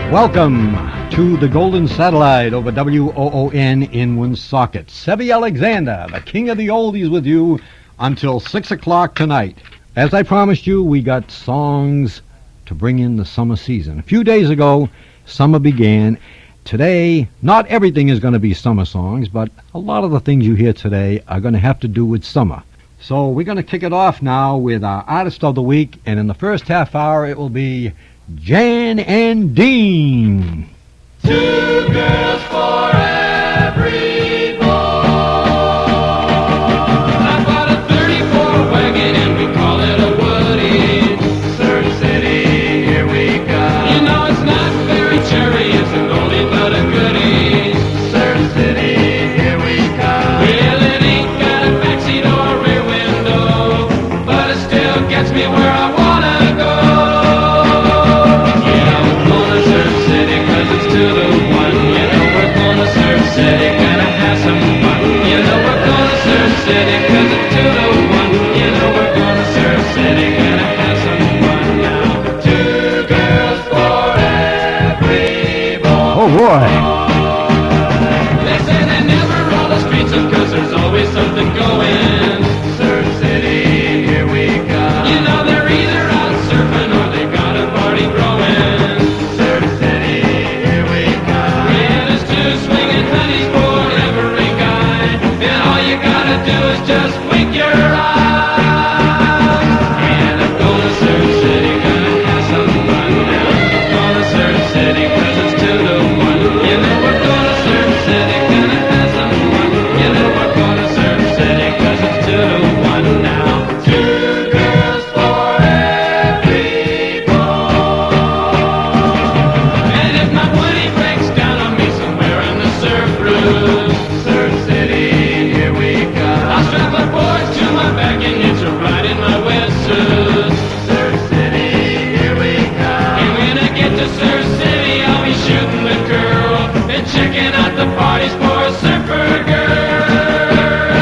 Welcome to the Golden Satellite over WOON in Woonsocket. Sebby Alexander, the king of the oldies, with you until 6 o'clock tonight. As I promised you, we got songs to bring in the summer season. A few days ago, summer began. Today, not everything is going to be summer songs, but a lot of the things you hear today are going to have to do with summer. So we're going to kick it off now with our Artist of the Week, and in the first half hour it will be Jan and Dean. Two girls for every boy. I bought a 34 wagon and we call it a Woody. Surf City, here we go. You know it's not very cherry, it's an oldie but a goodie. Surf City, here we come. Well, it ain't got a backseat or a rear window, but it still gets me where I wanna go. To the one, you know we're gonna Surf City, gotta have some fun. You know we're gonna Surf City, 'cause it's to the one. You know we're gonna Surf City, gotta have some fun now. Two girls for every boy. Oh boy! They say they never roll the streets of 'cause there's always something going. Surf City, here we go. You know they're either out surfing or they got a party growing. Do is just wink your eyes. And I'm gonna Surf City, gonna have some fun now. I'm gonna Surf City, 'cause it's to the one. You know we're gonna Surf City, gonna have some fun. You know we're gonna Surf City, 'cause it's to the one now. Two girls for every boy. And if my money breaks down on me somewhere in the surf room, Surf City, here we go. I'll strap a board to my back and hitch a ride in my wetsuit. Surf City, here we go. And when I get to Surf City, I'll be shooting the girl and checking out the parties for a surfer girl.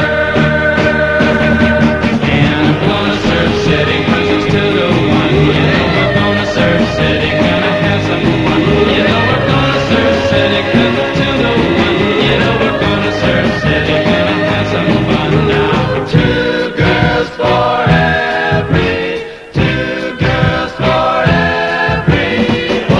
And I'm gonna Surf City, 'cause it's to the one. You know we're gonna Surf City, gonna have some fun. You know we're gonna Surf City, 'cause it's to the one. You know we're gonna Surf City, gonna have some fun now. Two girls for every, two girls for every boy.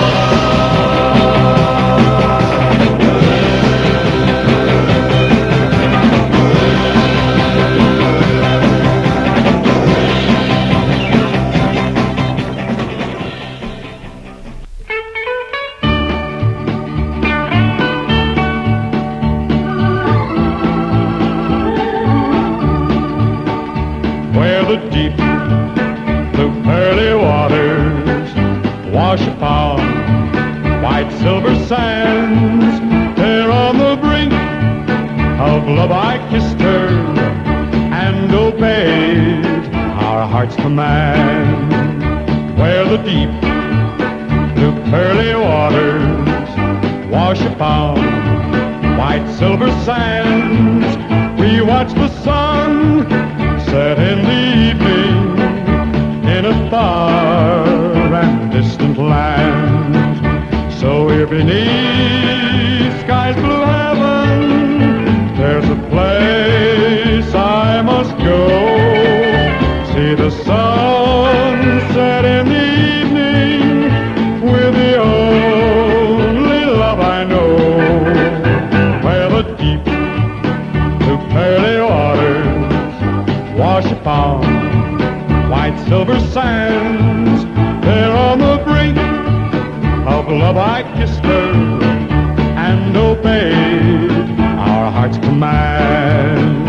Where the deep blue pearly waters wash upon white silver sands, there on the brink of love I kissed her and obeyed our heart's command. Where the deep blue pearly waters wash upon white silver sands, we watch the sun set in the evening in a far and distant land. So here beneath sky's blue heaven, there's a place I must go. See the sun set in the evening with the only love I know. Where the deep blue pearly waters wash upon white silver sands, there on the brink of love I kissed her and obeyed our heart's command.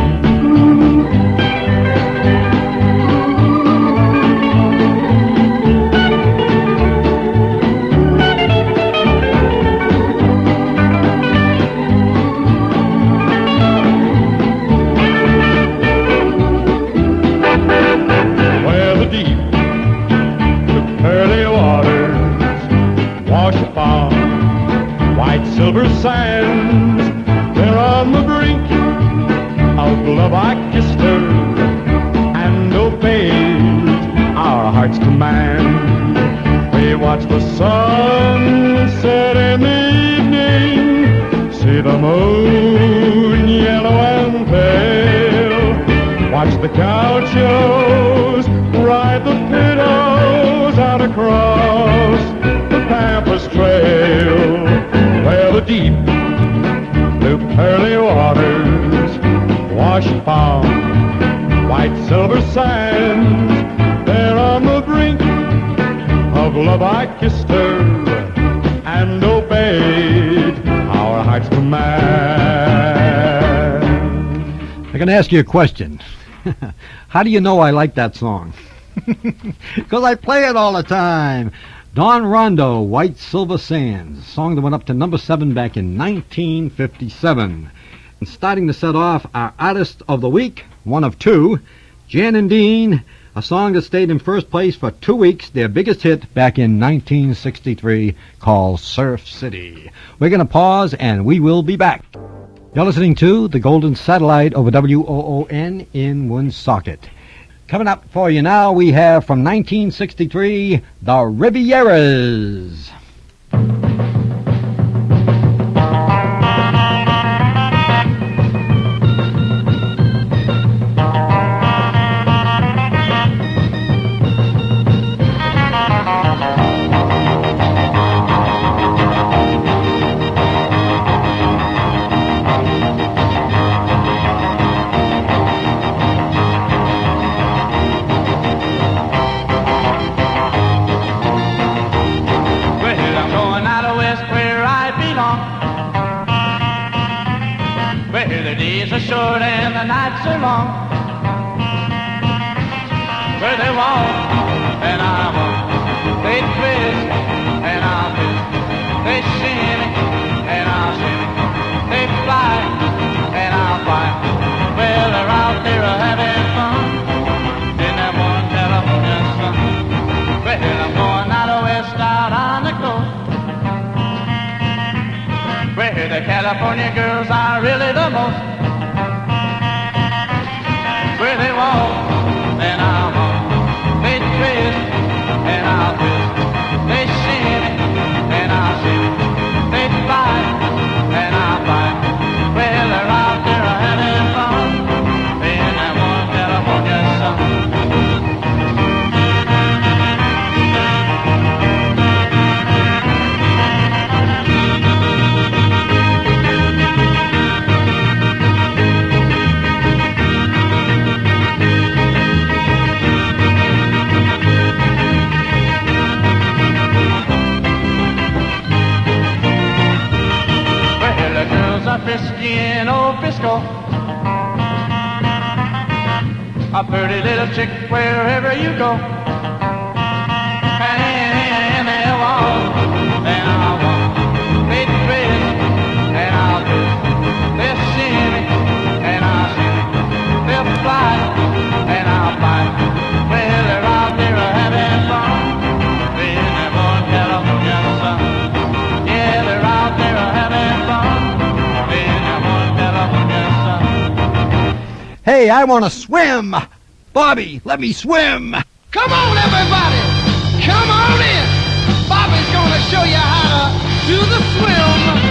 Silver sands, there on the brink of love I kissed her and obeyed our heart's command. We watch the sun set in the evening, see the moon yellow and pale. Watch the gauchos ride the pillows out across the Pampas Trail, where the deep blue pearly waters wash upon white silver sands. There on the brink of love I kissed her and obeyed our heart's command. I'm going to ask you a question. How do you know I like that song? Because I play it all the time. Don Rondo, White Silver Sands, a song that went up to number 7 back in 1957. And starting to set off our Artist of the Week, one of two, Jan and Dean, a song that stayed in first place for 2 weeks, their biggest hit back in 1963, called Surf City. We're going to pause, and we will be back. You're listening to the Golden Satellite over WOON in Woonsocket. Coming up for you now, we have from 1963, the Rivieras. Short and the nights are long, where they walk and I walk, they twist and I'll twist, they shimmy and I'll shimmy, they fly and I'll fly. Well, they're out there having fun in that one California sun. Well, I'm going out west, out on the coast, where the California girls are really the most. Where they walk, and I'll walk, they twist, and I'll twist, they shimmy, and I'll shimmy, they fly, and I'll fly. Well, they're out there having fun in that one California sun. Frisky in old Frisco, a pretty little chick wherever you go. And they walk, and I'll walk, they twist, and I'll twist, they'll shimmy, and I'll shimmy, they'll fly, and I'll fly. Well, they're out there having fun in that one California sun. Yeah, they're out there having fun. Hey, I want to swim! Bobby, let me swim! Come on, everybody! Come on in! Bobby's gonna show you how to do the swim!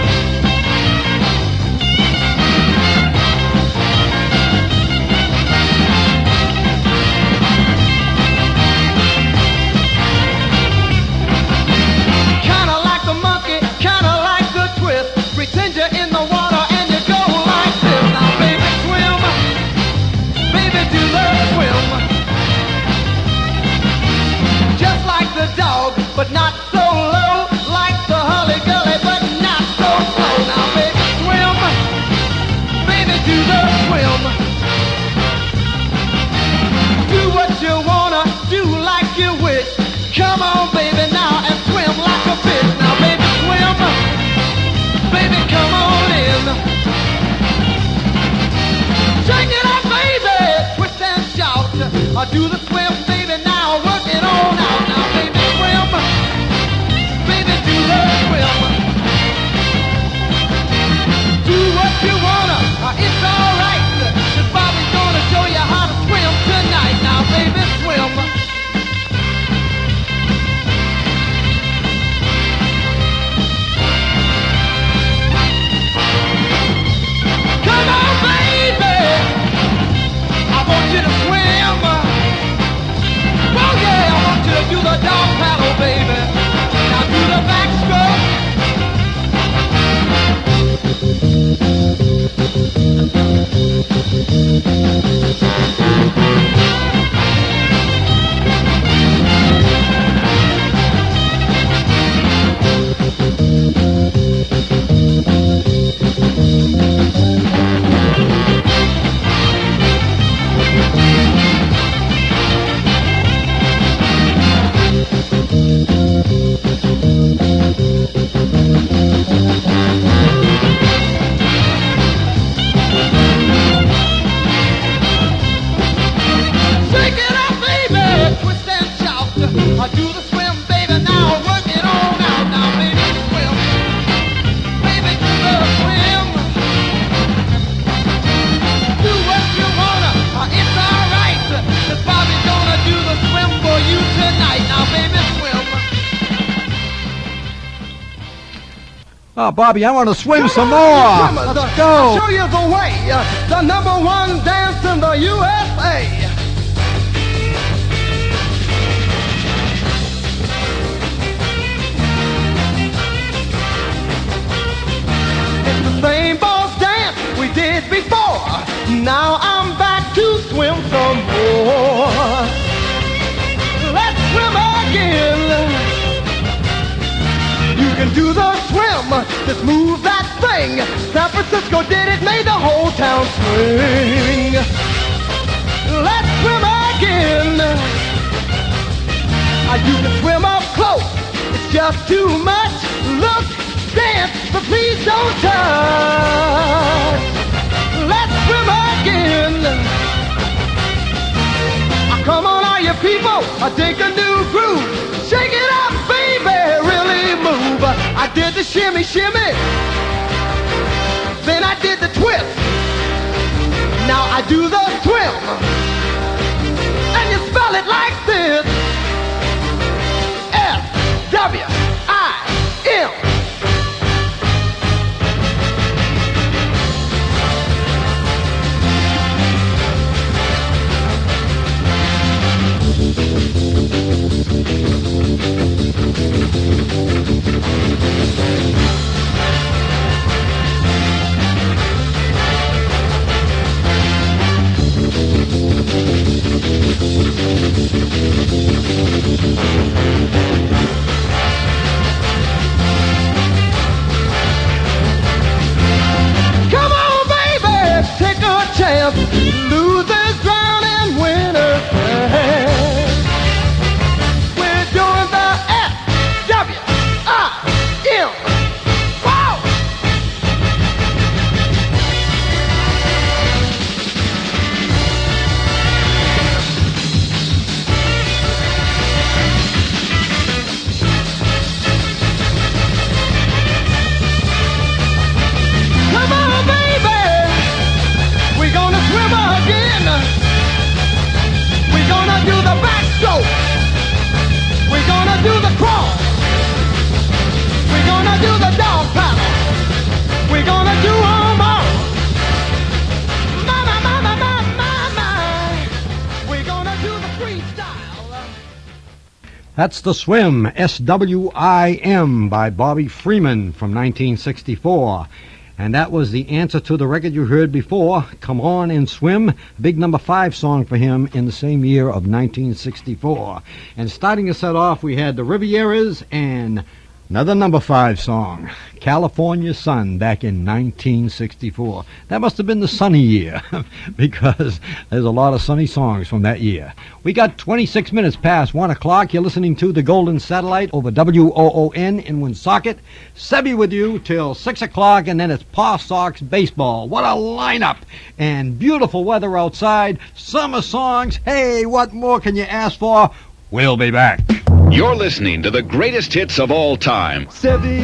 Kinda like the monkey, kinda like the twist. Pretend you're in the water and you go like this. Now, baby, swim! Baby, do the swim. Just like the dog, but not so low. Like the Hully Gully, but not so Oh, Bobby, I want to swim Come some on, more. you swimmers, Let's I'll go. show you the way. The number one dance in the USA. It's the same boss dance we did before. Now I'm back to swim some more. Let's swim again. You can do the swim, just move that thing. San Francisco did it, made the whole town swing. Let's swim again. You can swim up close, it's just too much. Look, dance, but please don't touch. Let's swim again. Come on, all you people, take a new groove. Shake it up, baby, really move. I did the shimmy, shimmy. Then I did the twist. Now I do the swim. And you spell it like this. S-W-I-M. Come on, baby, take a chance. Losers drown and winners dance. We're doing the S-W-I-M. Wow! Come on, baby, we're gonna swim again. We're gonna do the backstroke. We're gonna do the crawl. We're gonna do the dog paddle. We're gonna do them all. My, my, my, my, my, my, my. We're gonna do the freestyle. That's The Swim, S-W-I-M, by Bobby Freeman from 1964. And that was the answer to the record you heard before, Come On and Swim, big number 5 song for him in the same year of 1964. And starting to set off, we had the Rivieras and another number 5 song, California Sun, back in 1964. That must have been the sunny year, because there's a lot of sunny songs from that year. We got 26 minutes past 1 o'clock. You're listening to the Golden Satellite over WOON in Woonsocket. Sebi with you till 6 o'clock, and then it's Paw Sox baseball. What a lineup! And beautiful weather outside, summer songs. Hey, what more can you ask for? We'll be back. You're listening to the greatest hits of all time. Sebi.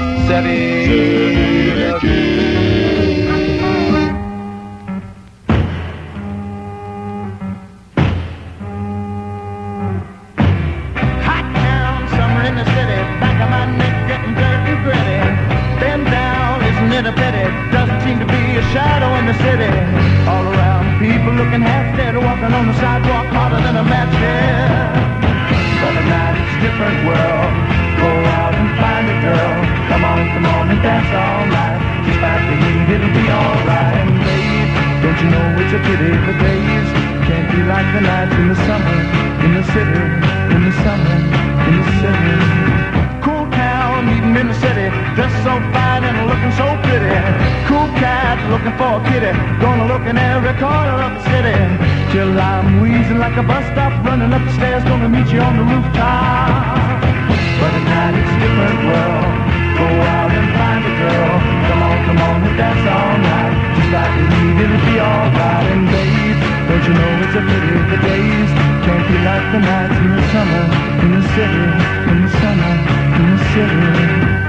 Hot town, summer in the city, back of my neck getting dirt and gritty. Bend down, isn't it a pity? Doesn't seem to be a shadow in the city. All around, people looking half dead, walking on the sidewalk harder than a match head. But at night it's a different world. Go out and find a girl. Come on and dance all night. Despite the heat, it'll be alright. And babe, don't you know it's a pity the days can't be like the nights in the summer, in the city, in the summer, in the city. Cool town, meeting in the city, dressed so fine and looking so pretty. Cool cat, looking for a kitty, gonna look in every corner of the city. Till I'm wheezing like a bus stop, running up the stairs, gonna meet you on the rooftop. But at night it's a different world. Go out and find a girl. Come on and dance all night. Just like the heat, it'll be alright. And babe, don't you know it's a pity the days can't be like the nights in the summer, in the city, in the summer, in the city.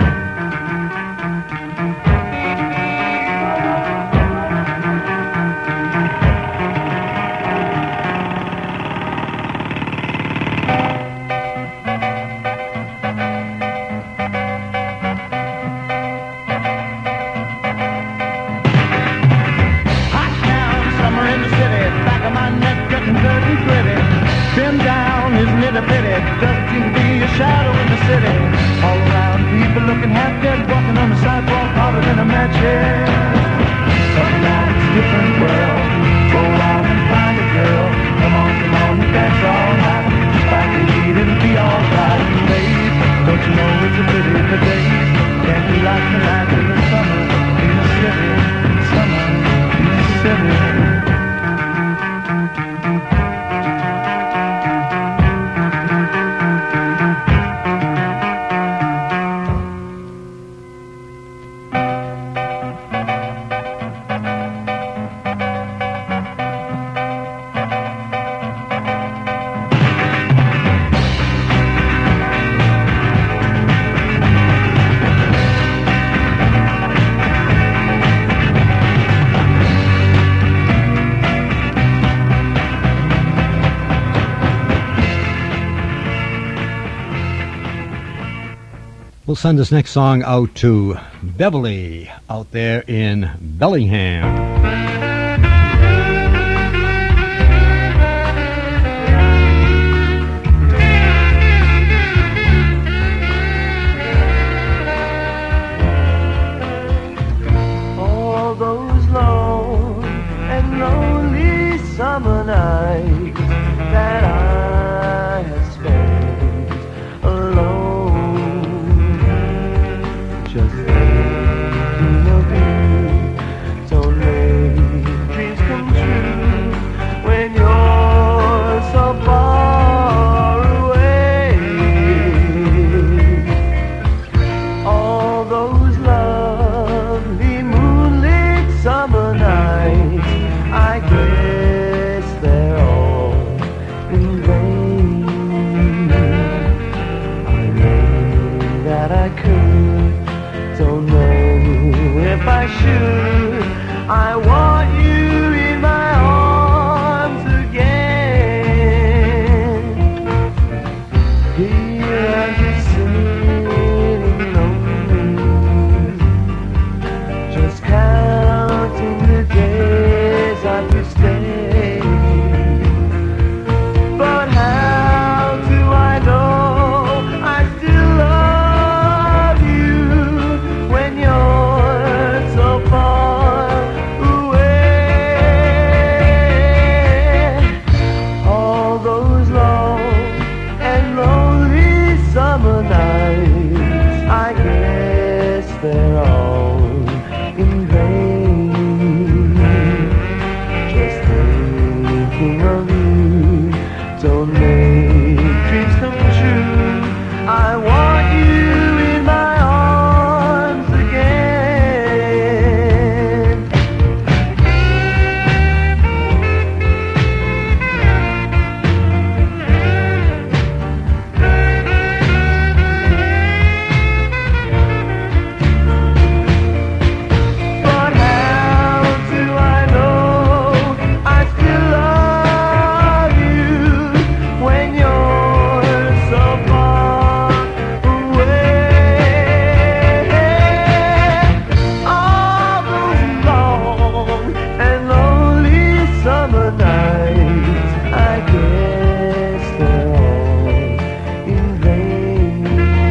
We'll send this next song out to Beverly out there in Bellingham. All those long and lonely summer nights that I have spent alone, just thinking of you, don't make dreams come true when you're so far away. All those lovely moonlit summer nights, I guess they're all in vain. I know that I could, don't know if I should. I want you in my arms again. Here I'm just sitting lonely, just counting the days I could stay. But how do I know I still love you when you're so far away? All those long and lonely summer nights, I guess they're all in vain. Just thinking of you, don't make dreams come true. I want you in my arms again. But how do I know I still love you when you're so far away? All those long and lonely summer nights, I guess they're all in vain.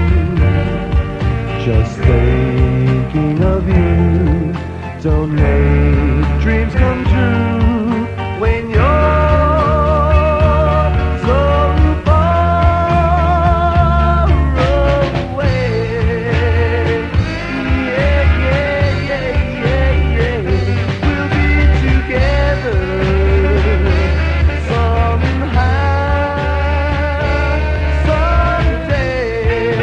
Just thinking of you, don't make dreams come true when you're so far away. Yeah, yeah, yeah, yeah, yeah. We'll be together somehow, someday.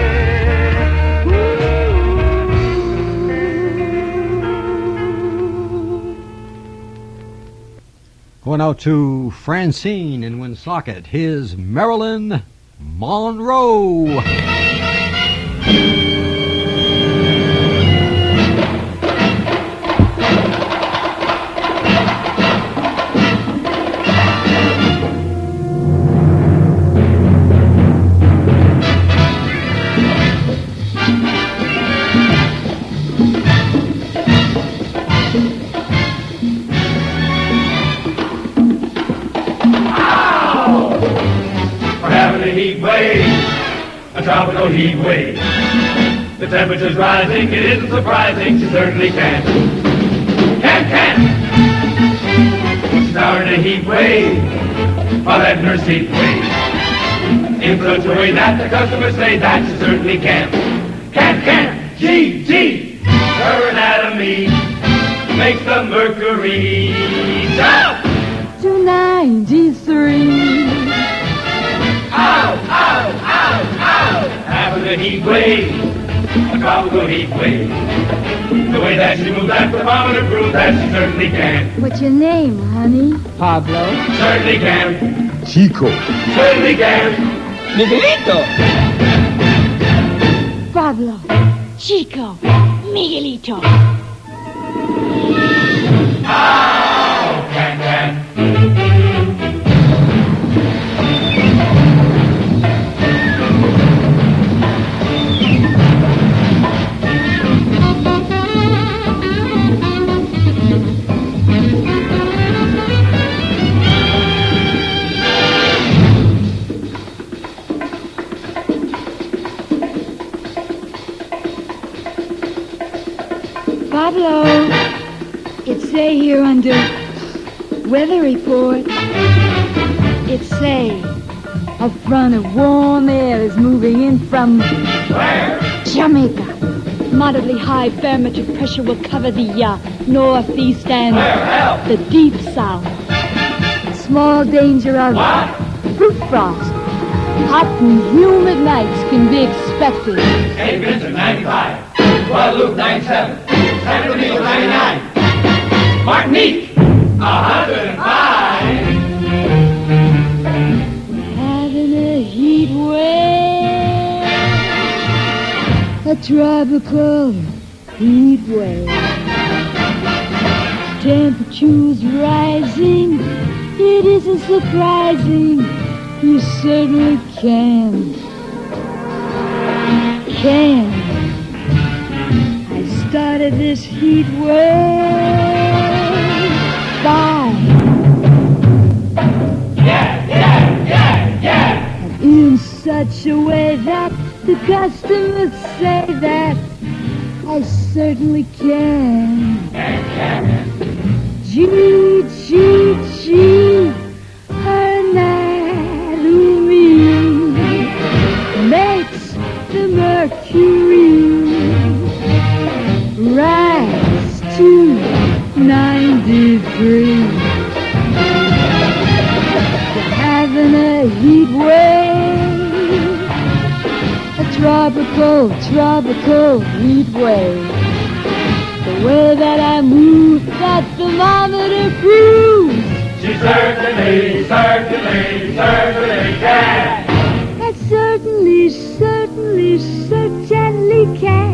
Going out to Francine in Woonsocket. Here's Marilyn Monroe. We're having a heat wave, a tropical heat wave. The temperature's rising, it isn't surprising, she certainly can. She's now in a heat wave, while letting her seat wave. In such a way that the customers say that she certainly can. G, her anatomy makes the mercury jump. 293. Having a heat wave, a tropical heat wave. The way that she moves, that thermometer proves that she certainly can. What's your name, honey? Pablo. Certainly can. Chico. Certainly can. Miguelito. Pablo. Chico. Miguelito. Oh, can. Pablo, it say here under weather report, it say a front of warm air is moving in from Jamaica. Moderately high barometric pressure will cover the northeast and the deep south. Small danger of fruit frost. Hot and humid nights can be expected. Hey, Vincent, 95. Guadeloupe, 97. San Domingo, 99. Martinique, 105. Having a heat wave, a tropical heat wave. Temperatures rising, it isn't surprising. You certainly can. I started this heat wave by in such a way that the customers say that I certainly can. Gee, her anatomy makes the mercury rise to 90 degrees. Having a heat wave, a tropical heat wave. The way that I move, that thermometer proves. She certainly can. I certainly can.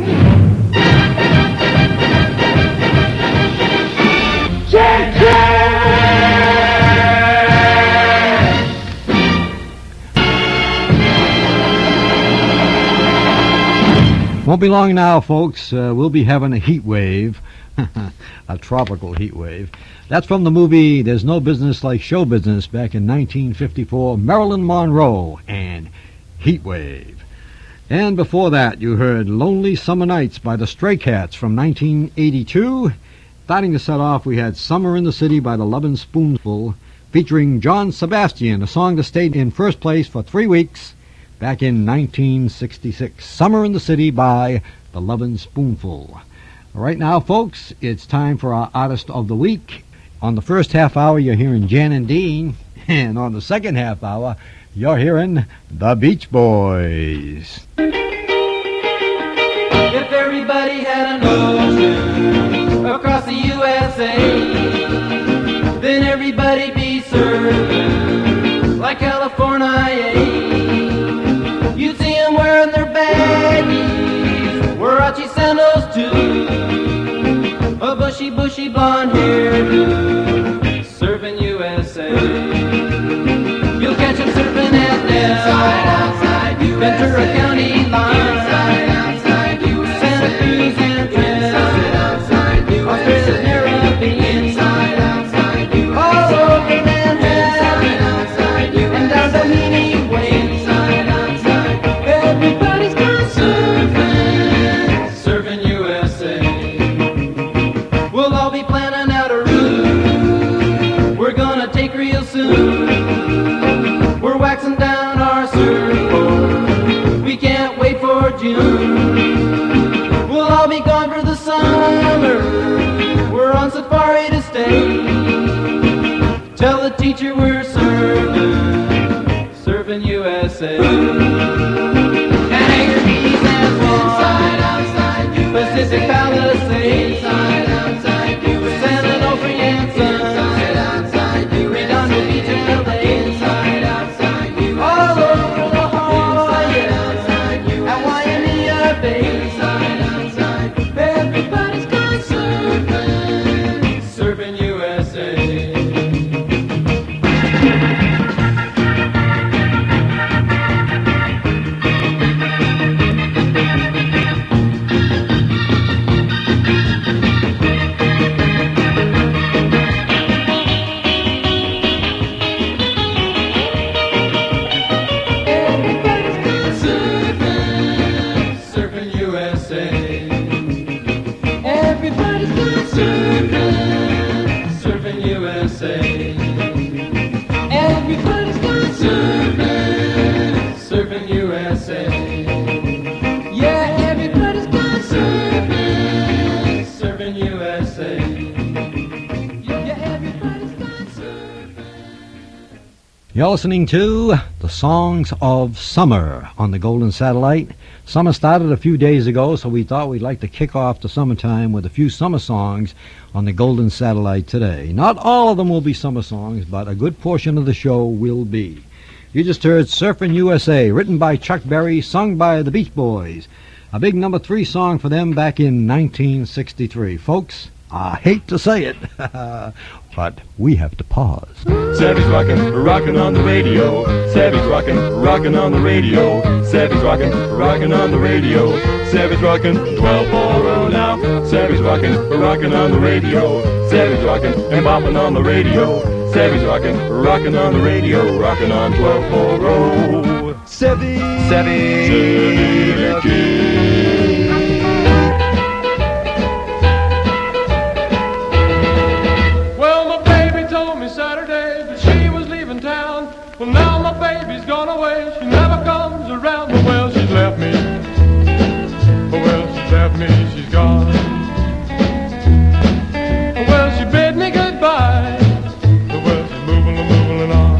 Won't be long now, folks. We'll be having a heat wave, a tropical heat wave. That's from the movie There's No Business Like Show Business back in 1954, Marilyn Monroe and Heat Wave. And before that, you heard Lonely Summer Nights by the Stray Cats from 1982. Starting to set off, we had Summer in the City by the Lovin' Spoonful, featuring John Sebastian, a song that stayed in first place for 3 weeks back in 1966. Summer in the City by the Lovin' Spoonful. Right now, folks, it's time for our Artist of the Week. On the first half hour, you're hearing Jan and Dean, and on the second half hour, you're hearing the Beach Boys. If everybody had an ocean across the USA, then everybody'd be surfing like California. You'd see them wearing their baggies, Warachi sandals too, a bushy blonde hairdo, surfing USA. You'll catch them surfing at Nell, Ventura County line, Santa Cruz and Trinidad, Australia's Caribbean, all over Manhattan, and down Doheny Way. Everybody's gone surfing USA. We'll all be planning out a route we're gonna take real soon. We're waxing down our surfboard, we can't wait for June. We'll all be gone for the summer, we're on safari to stay. Tell the teacher we're surfing USA. Hangar Beach and Swan, Pacific Palisades, San Onofre and Sun, Redondo Beach and LA, all over La Jolla and Waimea Bay. You're listening to the Songs of Summer on the Golden Satellite. Summer started a few days ago, so we thought we'd like to kick off the summertime with a few summer songs on the Golden Satellite today. Not all of them will be summer songs, but a good portion of the show will be. You just heard Surfin' USA, written by Chuck Berry, sung by the Beach Boys. A big number 3 song for them back in 1963. Folks, I hate to say it, but we have to pause. Savvy's rockin' on the radio. Savvy's rockin' on the radio. Savvy's rockin' on the radio. Savvy's rockin' 1240 now. Savvy's rockin' on the radio. Savvy's rockin' and boppin' on the radio. Savvy's rockin' on the radio. Rockin' on 1240. Savvy the Kid. Well, my baby told me Saturday that she was leaving town. Well, now my baby's gone away. She never comes around. But well, she's left me. Oh, well, she's left me. She's gone. Oh, well, she bid me goodbye. Oh, well, she's moving on.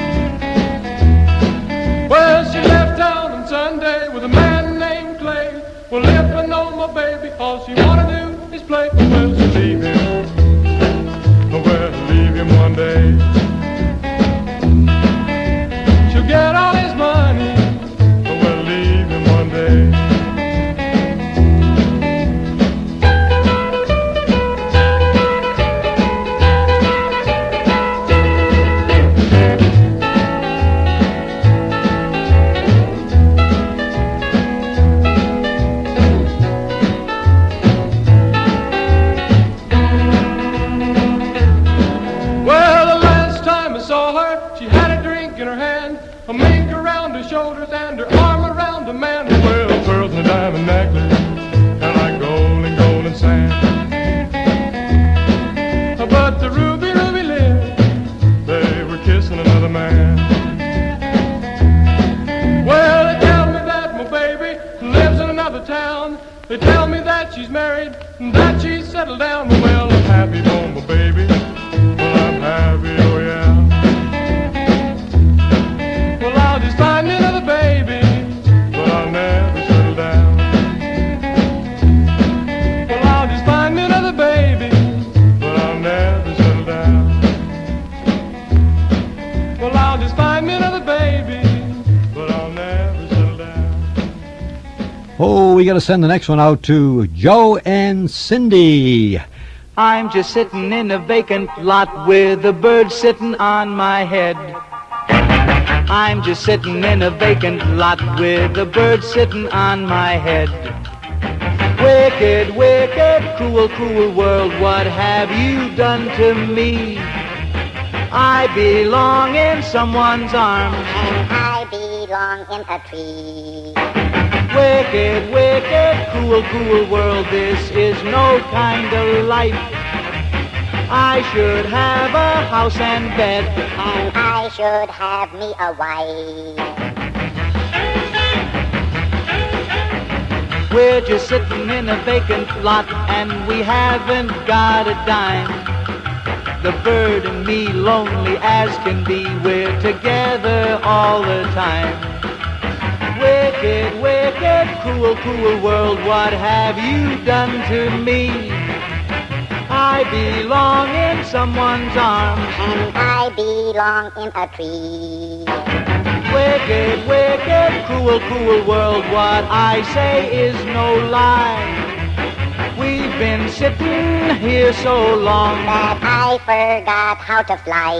Well, she left town on Sunday with a man named Clay. Well, if I know my baby, all she wanna do is play. Oh, well, she'll leave him. Oh, well, leave him one day. She'll get all his money. Oh, well, leave him one day. A mink around her shoulders and her arm around a man. Well, pearls and a diamond necklace and like gold and sand. But the ruby lips, they were kissing another man. Well, they tell me that my baby lives in another town. They tell me that she's married and that she's settled down. Well, I'm happy for my baby. Well, I'm happy, oh yeah. I'll just find another baby, but I'll never settle down. Well, I'll just find another baby, but I'll never settle down. Well, I'll just find another baby, but I'll never settle down. Oh, we got to send the next one out to Joe and Cindy. I'm just sitting in a vacant lot with a bird sitting on my head. I'm just sitting in a vacant lot with a bird sitting on my head. Wicked, wicked, cruel, cruel world, what have you done to me? I belong in someone's arms, and I belong in a tree. Wicked, wicked, cruel, cruel world, this is no kind of life. I should have a house and bed, and I should have me a wife. We're just sitting in a vacant lot and we haven't got a dime. The bird and me, lonely as can be, we're together all the time. Wicked, wicked, cruel, cruel world, what have you done to me? I belong in someone's arms, and I belong in a tree. Wicked, wicked, cruel, cruel world, what I say is no lie. We've been sitting here so long that I forgot how to fly.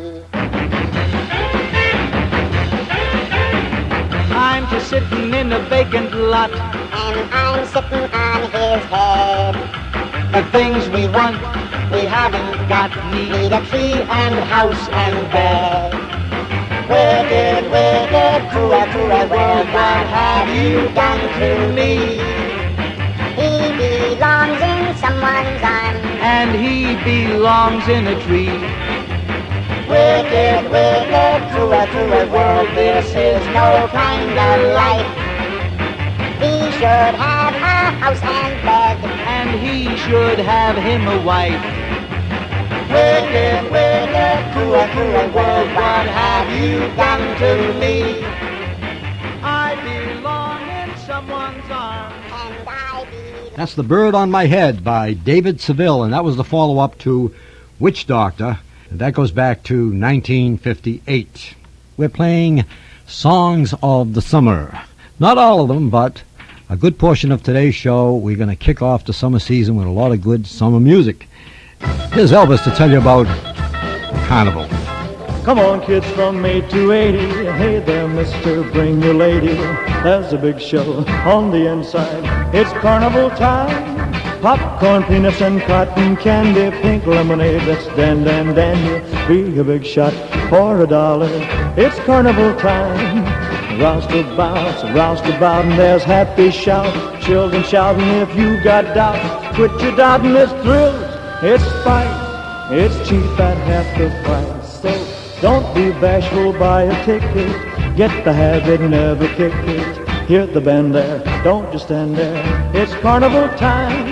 I'm just sitting in a vacant lot, and I'm sitting on his head. The things we want, we haven't got. Need a tree and house and bed. Wicked, wicked, cruel, cruel world, what have you done to me? He belongs in someone's arms, and he belongs in a tree. Wicked, wicked, cruel, cruel world, this is no kind of life. He should have a house and bed, and he should have him a wife. Wicked, wicked, cruel, cruel world, what have you done to me? I belong in someone's arms. And I belong. That's The Bird on My Head by David Seville, and that was the follow-up to Witch Doctor. And that goes back to 1958. We're playing songs of the summer. Not all of them, but a good portion of today's show. We're going to kick off the summer season with a lot of good summer music. Here's Elvis to tell you about Carnival. Come on, kids, from 8 to 80. Hey there, mister, bring your lady. There's a big show on the inside. It's carnival time. Popcorn, peanuts, and cotton candy. Pink lemonade, that's dan, dan, dandy. Be a big shot for $1. It's carnival time. Roust about, and there's happy shout. Children shouting if you got doubt. Quit your doubting, it's thrills, it's spite. It's cheap at half the price. So don't be bashful, buy a ticket. Get the habit, never kick it. Hear the band there, don't just stand there. It's carnival time.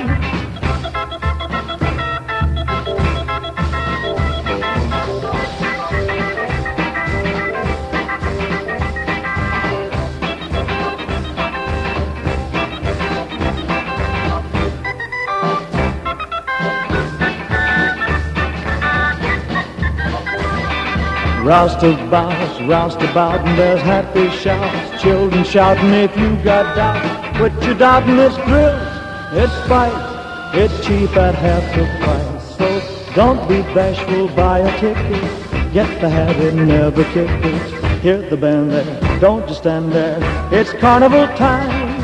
Roust about, and there's happy shouts. Children shouting if you got doubt. Quit your doubting, it's thrills, it's spite. It's cheap at half the price. So don't be bashful, buy a ticket. Get the habit, never kick it. Hear the band there, don't just stand there. It's carnival time.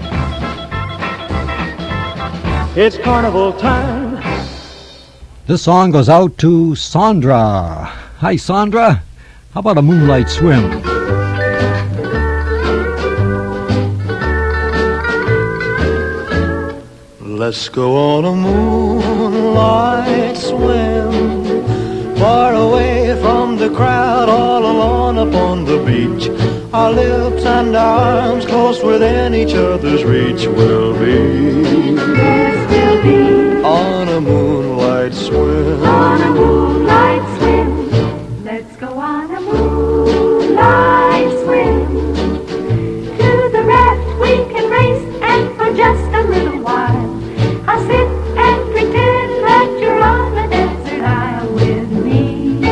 It's carnival time. This song goes out to Sandra. Hi, Sandra. How about a moonlight swim? Let's go on a moonlight swim, far away from the crowd, all alone upon the beach. Our lips and arms close within each other's reach. We'll be, Yes, we'll be on a moonlight swim. on a moonlight swim. Let's go on a moonlight swim. To the raft we can race, and for just a little while I'll sit and pretend that you're on a desert isle with me.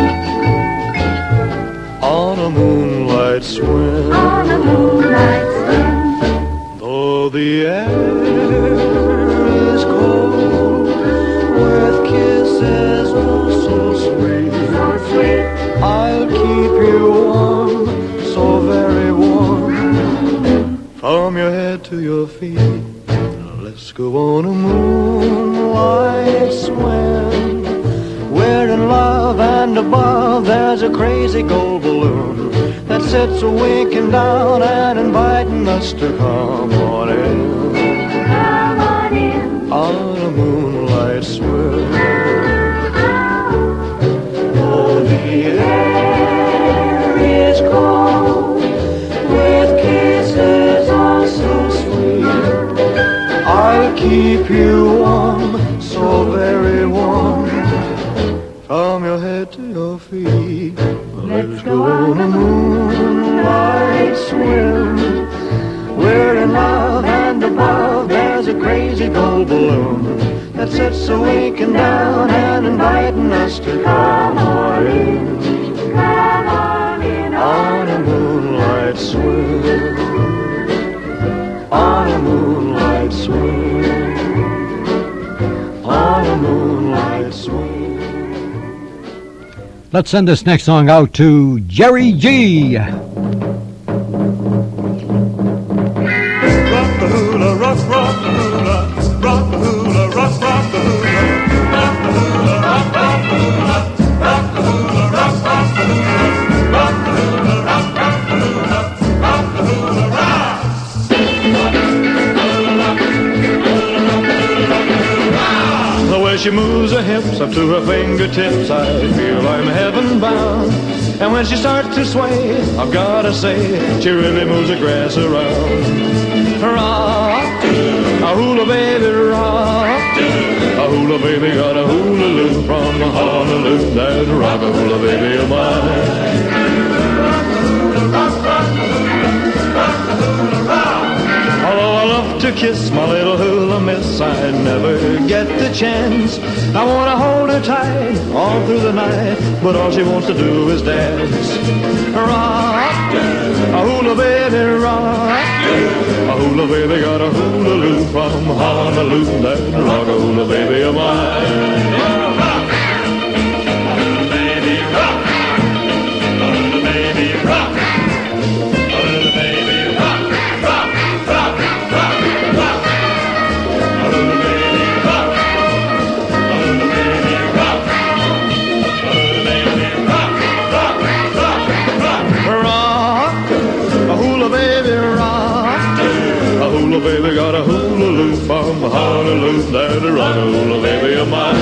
On a moonlight swim. On a moonlight swim. Though the air is cold, with kisses oh so sweet, So sweet. I'll keep you warm, so very warm, from your head to your feet. Let's go on a moonlight swim. We're in love, and above there's a crazy gold balloon that sits winking down and inviting us to come on in. Come on in. On a moonlight swim. Oh, the air is cold, with kisses oh so sweet. I'll keep you warm, so very warm, from your head to your feet. Let's go on a moonlight swim. We're in love, and above there's a crazy gold balloon that sits a-winking down and inviting us to come on in. Come on in. On a moonlight swim. On a moonlight swim. On a moonlight swim. Let's send this next song out to Jerry G. Rock the hula, rock the hula, rock the hula, rock the hula, rock the hula, rock the hula, rock the hula, rock the hula, rock the hula, rock the hula, rock the hula, rock. The way she moves her hips up to her fingertips, I feel I'm heaven bound. And when she starts to sway, I've gotta say, she really moves the grass around. Rock, a hula baby, rock. A hula baby got a hula loop from Honolulu. that rock-a-hula baby of mine. Although I love to kiss my little hula miss, I never get the chance. I want to hold her tight all through the night, but all she wants to do is dance. Rock, a hula baby, rock. A hula baby got a hula loop from Honolulu, that rock a hula baby of mine. Baby got a hula loop from Honolulu, that rock a hula baby of mine.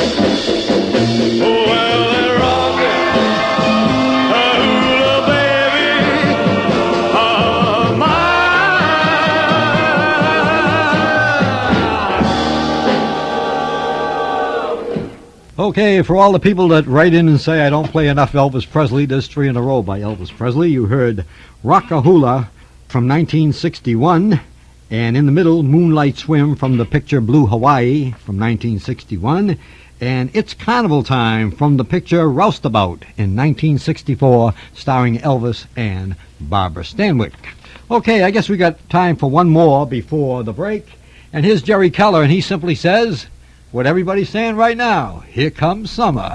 Oh well, that rock a hula baby of mine. Okay, for all the people that write in and say I don't play enough Elvis Presley, there's 3 in a row by Elvis Presley. You heard Rock-a-Hula from 1961. And in the middle, Moonlight Swim from the picture Blue Hawaii from 1961. And It's Carnival Time from the picture Roustabout in 1964, starring Elvis and Barbara Stanwyck. Okay, I guess we got time for one more before the break. And here's Jerry Keller, and he simply says, what everybody's saying right now, here comes summer.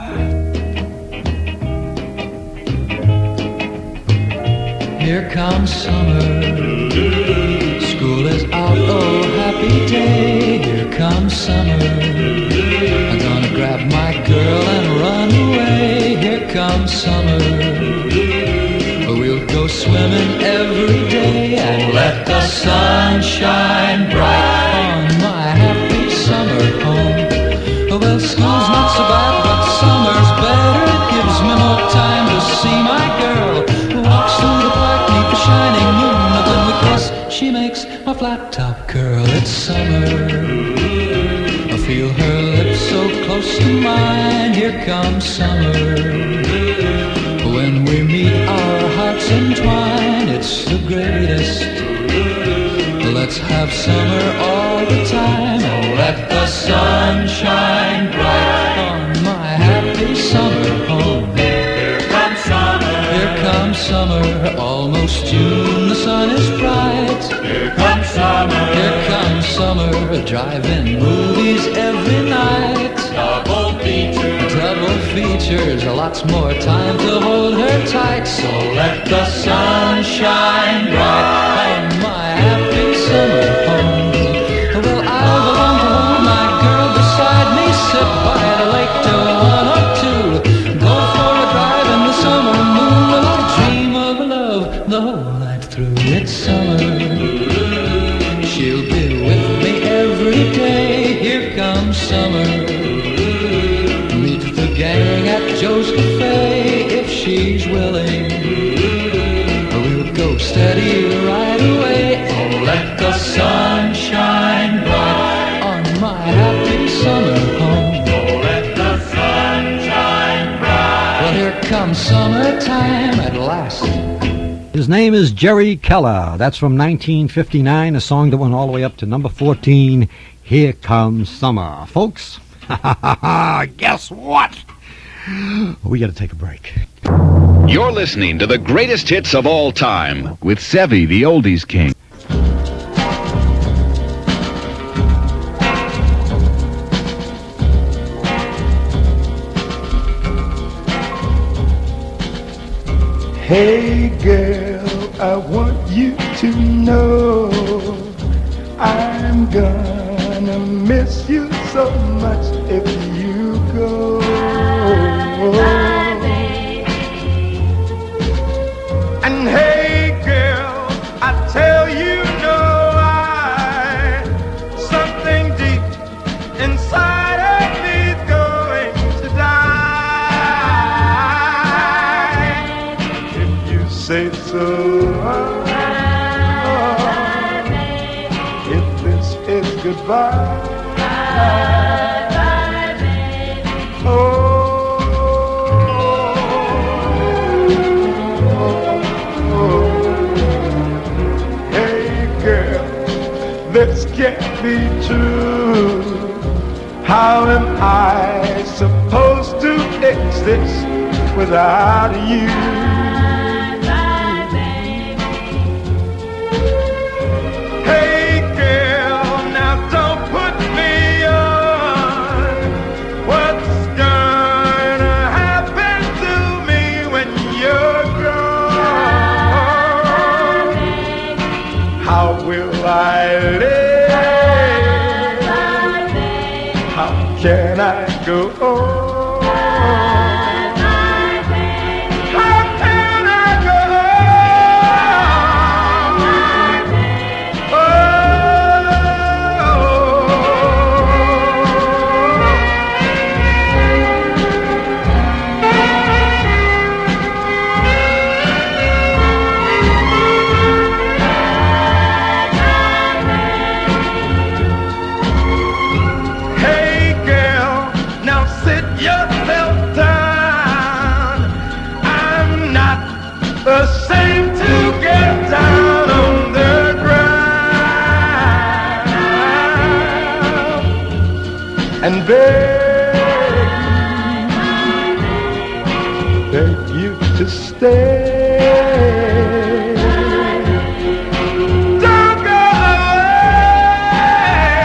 Here comes summer. School is out, oh happy day. Here comes summer. I'm gonna grab my girl and run away. Here comes summer. We'll go swimming every day and let the sun shine bright on my happy summer home. Well, school's not so bad, but summer's better. It gives me more time to see my girl who walks through the park beneath the shining moon. When we kiss, she makes my flat top curl. It's summer. I feel her lips so close to mine. Here comes summer. When we meet, our hearts entwine. It's the greatest. Let's have summer all the time. Oh, let the sun shine bright on my happy summer home. Here comes summer. Here comes summer. Almost June, the sun is bright. Here comes summer. Here comes summer. Drive-in movies every night. Double features. Lots more time to hold her tight. So let the sun shine bright on my happy summer home. Well, I'll go on to hold my girl beside me. Sit by the lake till 1 or 2. Go for a drive in the summer moon. Well, I dream of love the whole night through. It's summer. She'll be with me every day. Here comes summer. Meet the gang at Joe's Cafe if she's willing. We'll go steady right away. Oh, let the sun shine bright on my happy summer home. Oh, let the sun shine bright. Well, here comes summertime at last. His name is Jerry Keller. That's from 1959, a song that went all the way up to number 14, Here Comes Summer. Folks, guess what? We got to take a break. You're listening to the greatest hits of all time with Sevy, the Oldies King. Hey girl, I want you to know I'm gonna miss you so much if you go. And hey girl, I tell you no, something deep inside of me's going to die. If you say so, if this is goodbye. Oh, this can't be true. How am I supposed to exist without you? Hey girl, now don't put me on. What's gonna happen to me when you're gone? How will I live? How can I go on? Ashamed to get down on the ground and beg you to stay. Don't go away,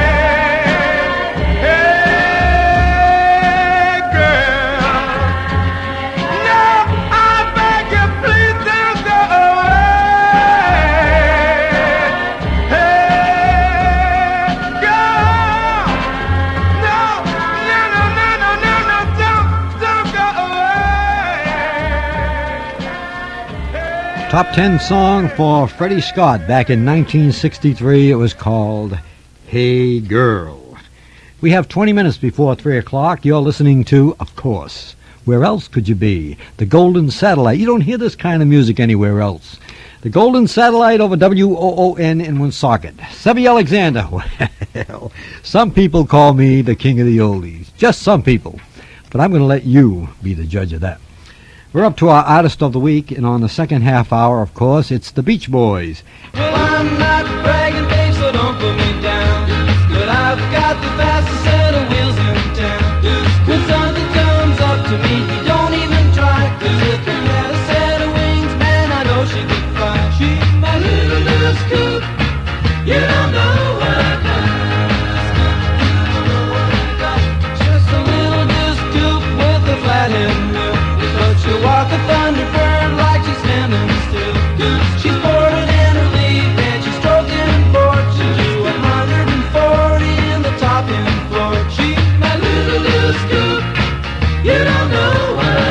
hey girl. No, I beg you, please don't go away. Hey girl, no, don't go away. Top 10 song for Freddie Scott back in 1963. It was called Hey Girl. We have 20 minutes before 3 o'clock. You're listening to, of course, where else could you be? The Golden Satellite. You don't hear this kind of music anywhere else. The Golden Satellite over WOON in Woonsocket. Sevy Alexander. Well, some people call me the king of the oldies. Just some people. But I'm going to let you be the judge of that. We're up to our Artist of the Week, and on the second half hour, of course, it's the Beach Boys. Well, I'm not bragging, babe, so don't put me down. But I've got the fastest set of wheels in town. When something comes up to me, you don't even try. 'Cause if you had a set of wings, man, I know she could fly. She's my little loose coupe. You don't know what I got. Just a little loose coupe with a flathead wheel. But she'll walk a Thunderbird like she's standing still. She's boarded in her lead and she's stroking board. She'll do 140 in the top end floor. She's my little loose coupe. You don't know what I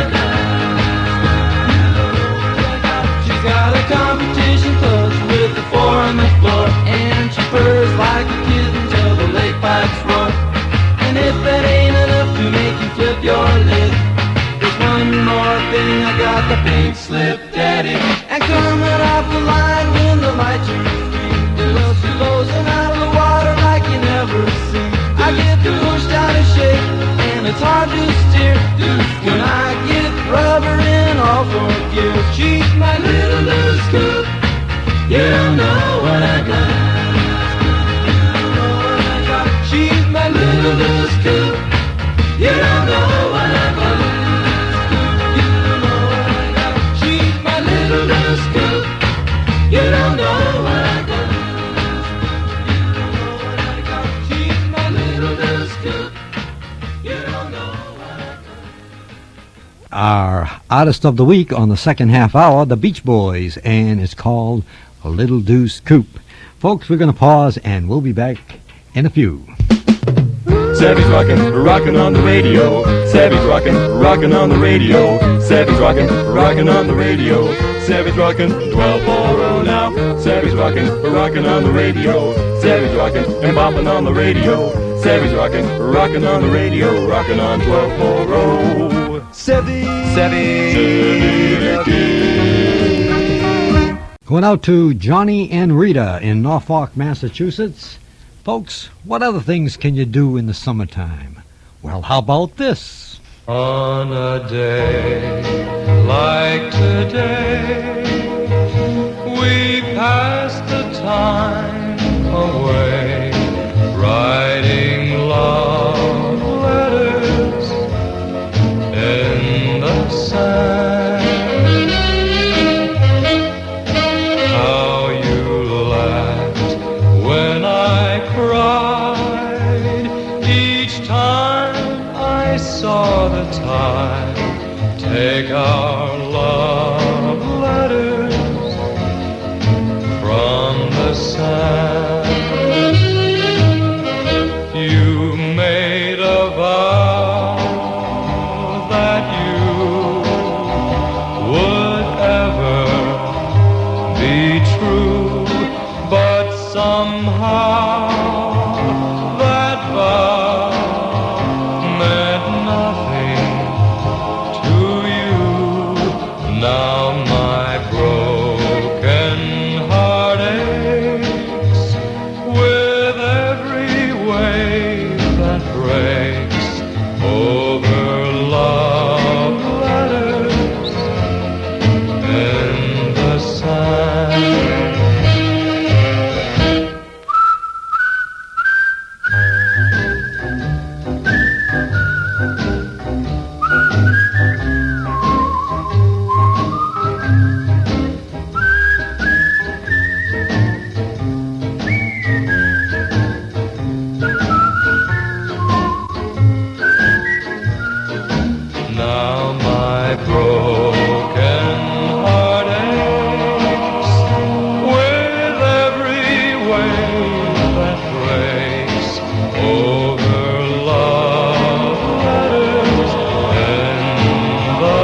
got. She's got a competition clutch with the 4 on the floor. And she purrs like a kitten till the lake pipes roar. And if that ain't enough to make you flip your lid, one more thing, I got the pink slip daddy. And coming off the line when the light turns green, well, she's closing out of the water like you never seen. I get pushed out of shape and it's hard to steer when I get rubber in all 4 gears. She's my little loose coupe. You don't know what I got. She's my little loose coupe. You don't know what I got. You don't know what I got. She's my little loose coupe. You don't know what I got. Our Artist of the Week on the second half hour, the Beach Boys, and it's called A Little Deuce Coupe. Folks, we're going to pause, and we'll be back in a few. Sevy's rockin' on the radio. Sevy's rockin' on the radio. Sevy's rockin' on the radio. Sevy's rockin' 1240 now. Sevy's rockin' on the radio. Sevy's rockin' and boppin' on the radio. Sevy's rockin' on the radio. Rockin' on 1240. Sevy. Going out to Johnny and Rita in Norfolk, Massachusetts. Folks, what other things can you do in the summertime? Well, how about this? On a day like today, we pass the time away. Take our love letters from the sand. You made a vow that you would ever be true, but somehow that vow meant nothing to you. Now my broken heart aches with every wave that breaks over love letters in the sand. Now my broken heart aches with every wave that breaks over love letters in the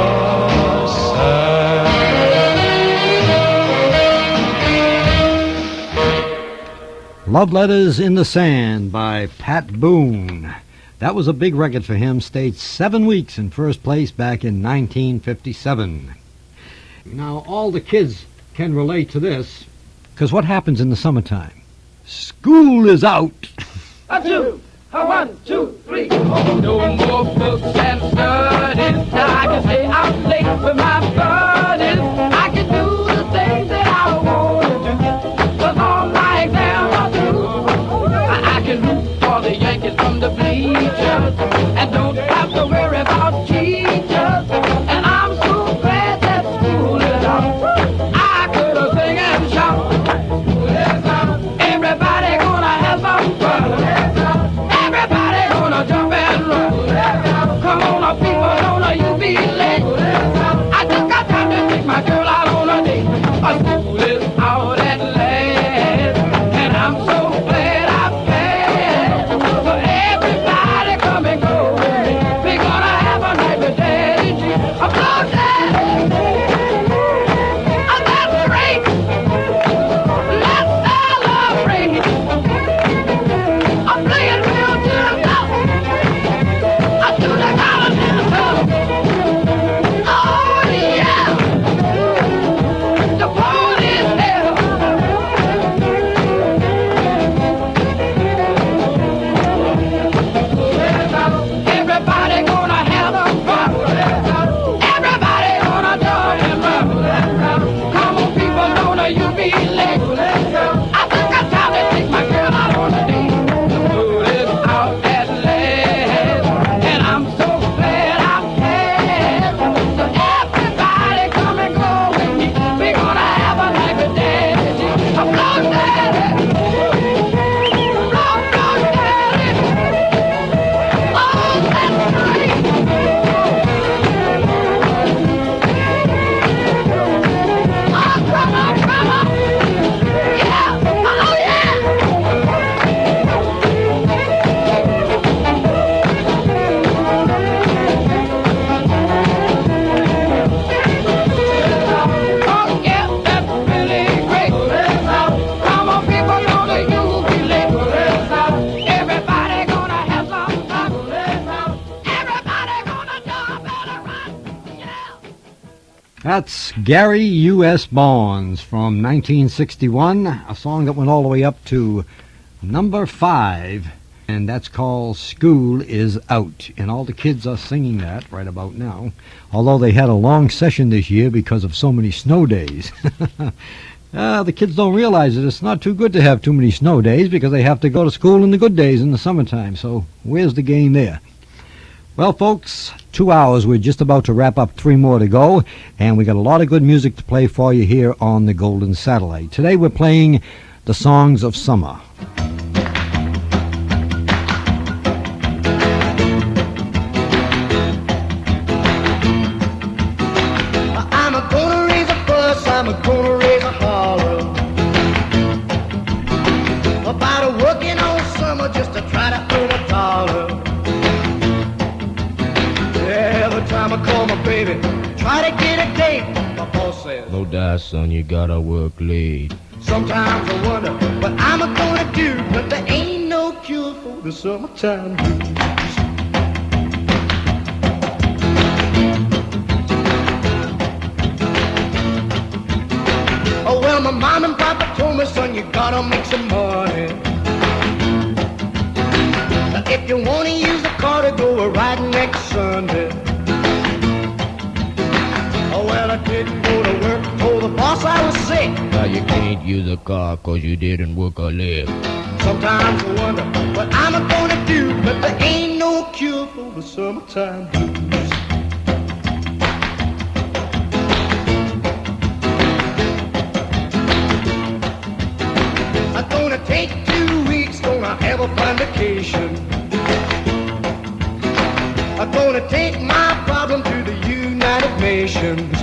sand. Love Letters in the Sand by Pat Boone. That was a big record for him, stayed 7 weeks in first place back in 1957. Now, all the kids can relate to this, because what happens in the summertime? School is out. A 2, a 1, 2, 3, 4. No more books and studies. Now I can stay out late with my buddies. I can do the things that I want to do. 'Cause all my exams are through. I can root for the Yankees from the bleachers and don't have to worry about teachers. And I'm so glad that school is out. I could have sing and shout. Everybody gonna have some fun. Everybody gonna jump and run. Come on, people, don't you be late. I just got time to take my girl out on a date. Our school is out at last, and I'm so glad I passed. So everybody come and go with me. We're gonna have a night with Daddy G. I'm so glad. Oh, that's great. Let's celebrate. I'm playing real to the top. I do the colors in the top. Oh yeah. The party's here. Everybody gonna have some fun. Everybody gonna join and run. Come on, people, don't you be late. I think I time to take my girl out on a date. The mood is out at last, and I'm so glad I passed. So everybody come and go with me. We're gonna have a night with Daddy G. I'm so glad. That's Gary U.S. Barnes from 1961, a song that went all the way up to number 5, and that's called School is Out. And all the kids are singing that right about now, although they had a long session this year because of so many snow days. The kids don't realize that it's not too good to have too many snow days because they have to go to school in the good days in the summertime, so where's the gain there? Well, folks, 2 hours. We're just about to wrap up 3 more to go, and we got a lot of good music to play for you here on the Golden Satellite. Today we're playing the songs of summer. about working all summer just to try to earn $1. Every time I call my baby, try to get a date, my boss says, no die, son, you gotta work late. sometimes I wonder what I'm gonna do, but there ain't no cure for the summertime blues. Oh, well, my mom and papa told me, son, you gotta make some money. If you wanna use the car to go riding next Sunday. Oh, well, I didn't go to work, told the boss I was sick. Now you can't use a car 'cause you didn't work a lick. Sometimes I wonder what I'm gonna do, but there ain't no cure for the summertime blues. I'm gonna take 2 weeks, gonna have a fine vacation. I'm gonna take my problem to the United Nations.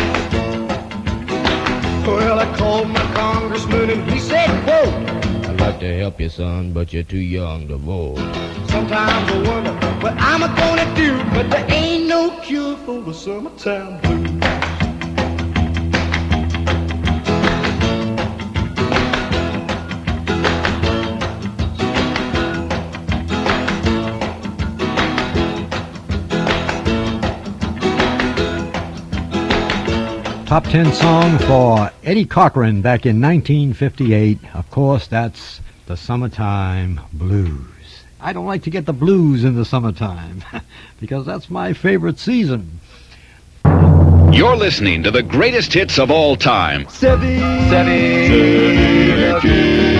Well, I called my congressman and he said, quote, I'd like to help you, son, but you're too young to vote. sometimes I wonder what I'm gonna do, but there ain't no cure for the summertime blues. Top 10 song for Eddie Cochran back in 1958. Of course, that's the Summertime Blues. I don't like to get the blues in the summertime because that's my favorite season. You're listening to the greatest hits of all time. Sevy.